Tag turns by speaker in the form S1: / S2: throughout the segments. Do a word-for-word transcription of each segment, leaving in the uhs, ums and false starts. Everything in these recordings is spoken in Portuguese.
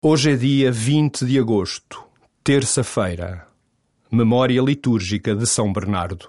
S1: Hoje é dia vinte de agosto, terça-feira, memória litúrgica de São Bernardo.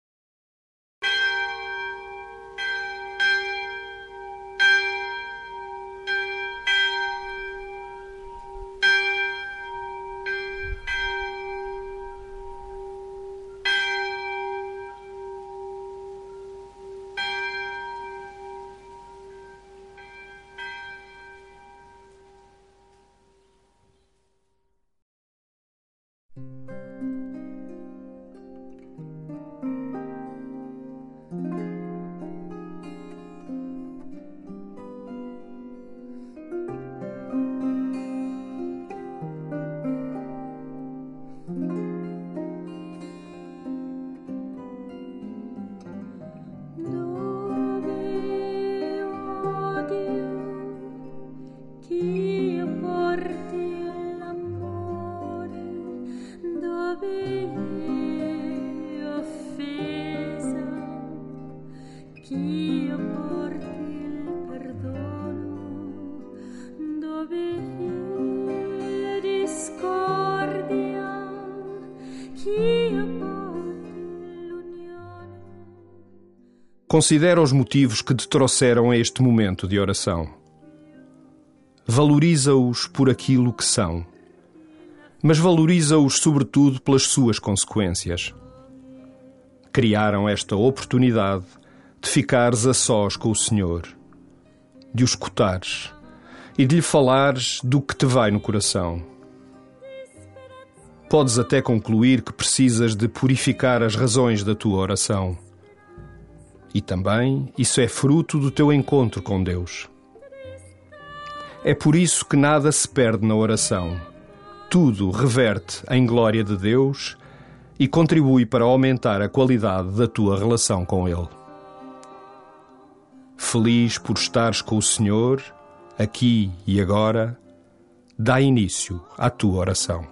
S1: Considera os motivos que te trouxeram a este momento de oração. Valoriza-os por aquilo que são, mas valoriza-os sobretudo pelas suas consequências. Criaram esta oportunidade de ficares a sós com o Senhor, de o escutares e de lhe falares do que te vai no coração. Podes até concluir que precisas de purificar as razões da tua oração. E também isso é fruto do teu encontro com Deus. É por isso que nada se perde na oração. Tudo reverte em glória de Deus e contribui para aumentar a qualidade da tua relação com Ele. Feliz por estares com o Senhor, aqui e agora, dá início à tua oração.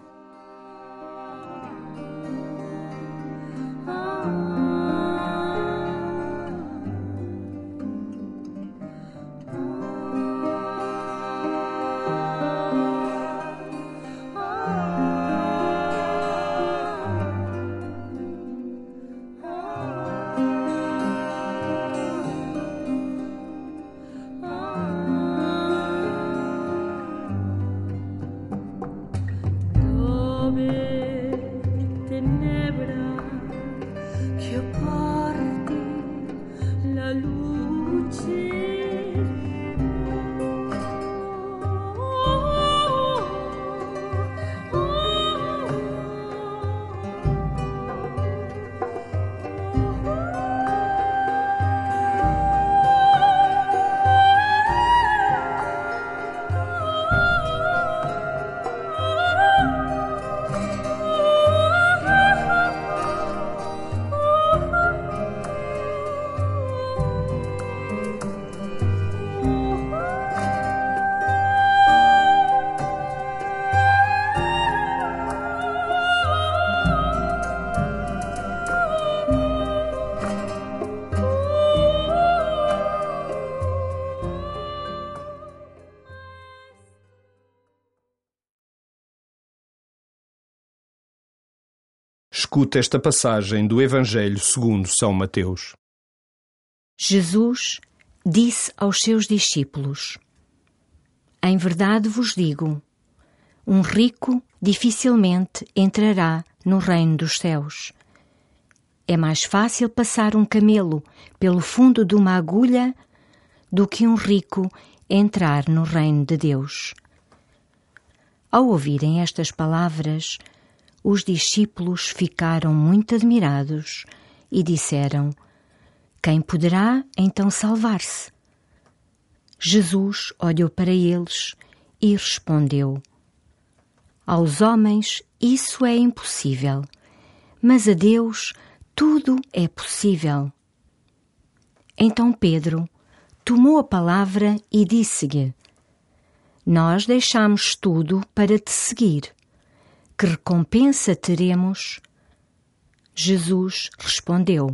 S1: Escuta esta passagem do Evangelho segundo São Mateus.
S2: Jesus disse aos seus discípulos: Em verdade vos digo, um rico dificilmente entrará no reino dos céus. É mais fácil passar um camelo pelo fundo de uma agulha do que um rico entrar no reino de Deus. Ao ouvirem estas palavras, os discípulos ficaram muito admirados e disseram: Quem poderá então salvar-se? Jesus olhou para eles e respondeu: Aos homens isso é impossível, mas a Deus tudo é possível. Então Pedro tomou a palavra e disse-lhe: Nós deixamos tudo para te seguir. Que recompensa teremos? Jesus respondeu: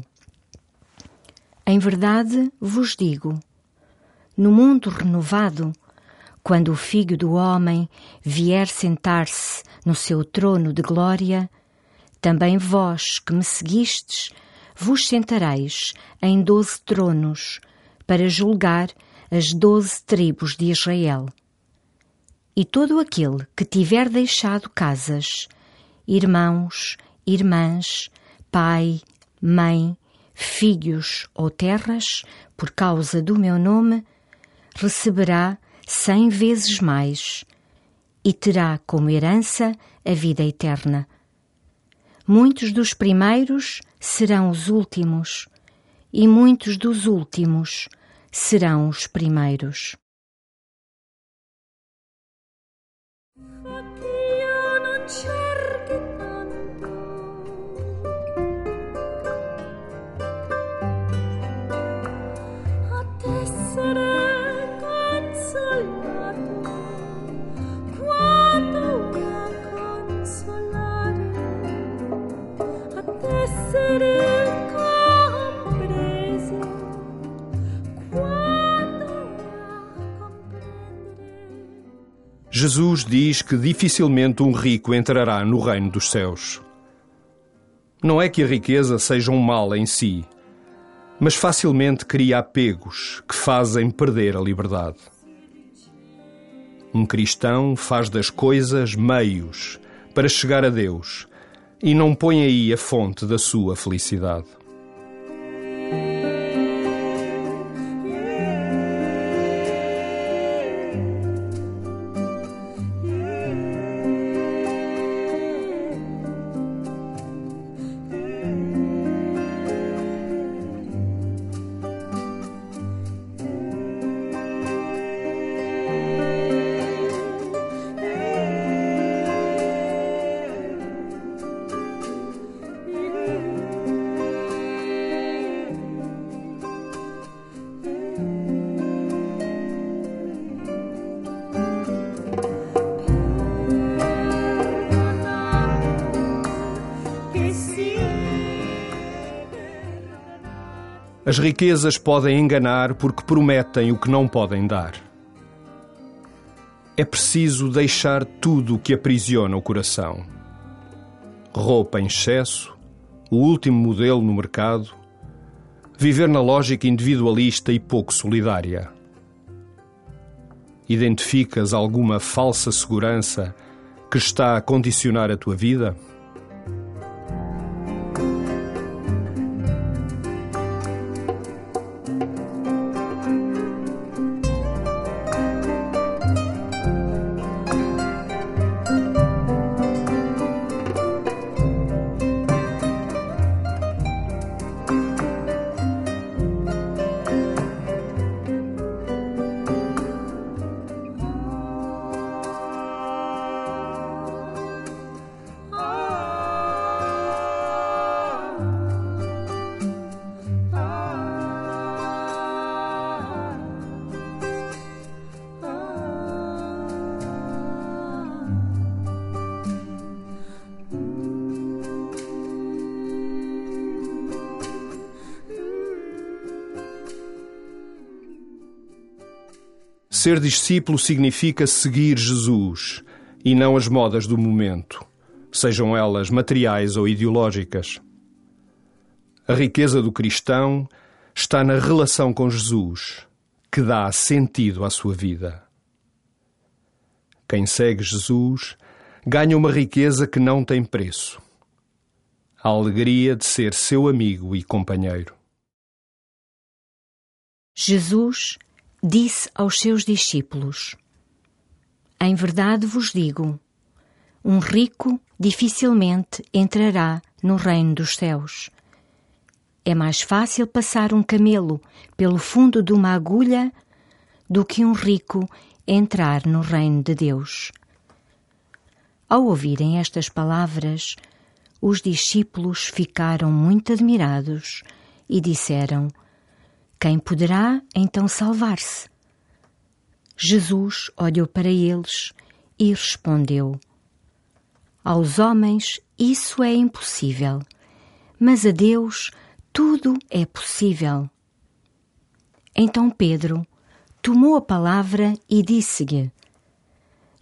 S2: Em verdade vos digo, no mundo renovado, quando o Filho do Homem vier sentar-se no seu trono de glória, também vós que me seguistes, vos sentareis em doze tronos para julgar as doze tribos de Israel. E todo aquele que tiver deixado casas, irmãos, irmãs, pai, mãe, filhos ou terras, por causa do meu nome, receberá cem vezes mais e terá como herança a vida eterna. Muitos dos primeiros serão os últimos, e muitos dos últimos serão os primeiros.
S1: Jesus diz que dificilmente um rico entrará no reino dos céus. Não é que a riqueza seja um mal em si, mas facilmente cria apegos que fazem perder a liberdade. Um cristão faz das coisas meios para chegar a Deus e não põe aí a fonte da sua felicidade. As riquezas podem enganar porque prometem o que não podem dar. É preciso deixar tudo o que aprisiona o coração. Roupa em excesso, o último modelo no mercado, viver na lógica individualista e pouco solidária. Identificas alguma falsa segurança que está a condicionar a tua vida? Ser discípulo significa seguir Jesus e não as modas do momento, sejam elas materiais ou ideológicas. A riqueza do cristão está na relação com Jesus, que dá sentido à sua vida. Quem segue Jesus ganha uma riqueza que não tem preço: a alegria de ser seu amigo e companheiro.
S2: Jesus disse aos seus discípulos: Em verdade vos digo, um rico dificilmente entrará no reino dos céus. É mais fácil passar um camelo pelo fundo de uma agulha do que um rico entrar no reino de Deus. Ao ouvirem estas palavras, os discípulos ficaram muito admirados e disseram: Quem poderá então salvar-se? Jesus olhou para eles e respondeu: Aos homens isso é impossível, mas a Deus tudo é possível. Então Pedro tomou a palavra e disse-lhe: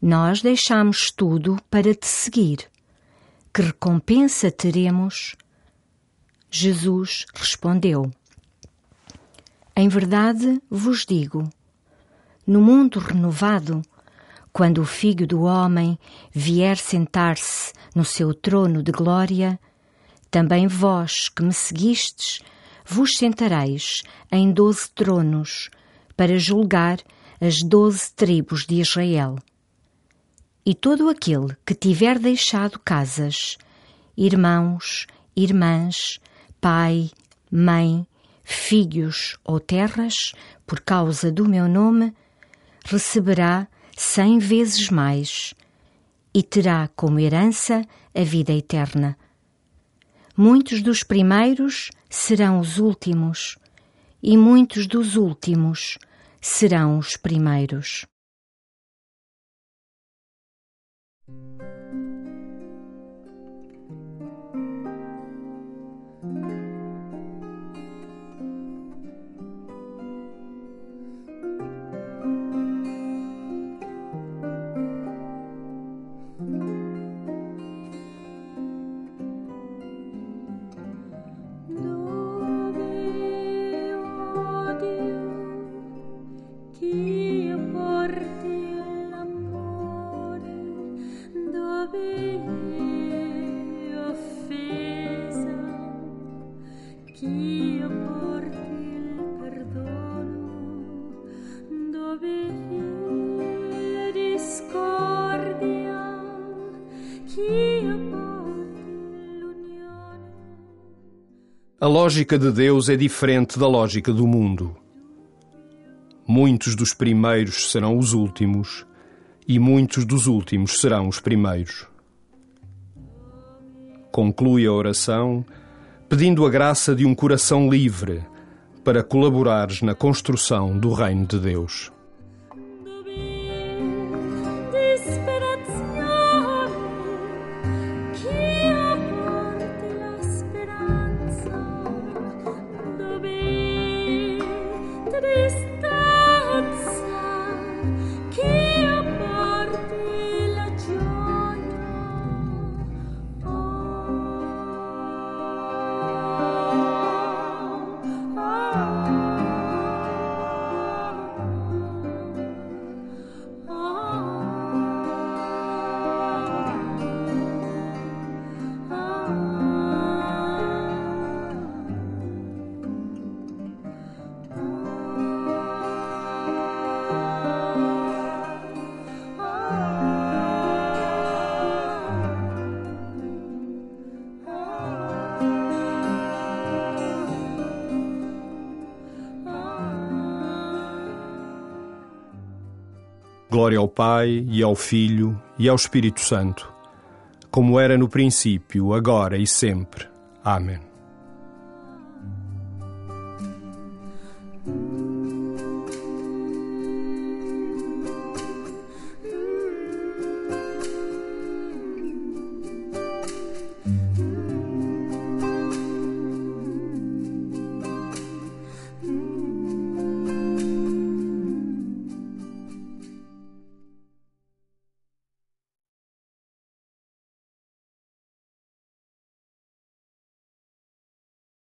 S2: Nós deixamos tudo para te seguir. Que recompensa teremos? Jesus respondeu: Em verdade vos digo, no mundo renovado, quando o Filho do Homem vier sentar-se no seu trono de glória, também vós que me seguistes, vos sentareis em doze tronos para julgar as doze tribos de Israel. E todo aquele que tiver deixado casas, irmãos, irmãs, pai, mãe, filhos ou terras, por causa do meu nome, receberá cem vezes mais e terá como herança a vida eterna. Muitos dos primeiros serão os últimos, e muitos dos últimos serão os primeiros.
S1: A lógica de Deus é diferente da lógica do mundo. Muitos dos primeiros serão os últimos, e muitos dos últimos serão os primeiros. Conclui a oração pedindo a graça de um coração livre para colaborares na construção do reino de Deus. Glória ao Pai, e ao Filho, e ao Espírito Santo, como era no princípio, agora e sempre. Amém.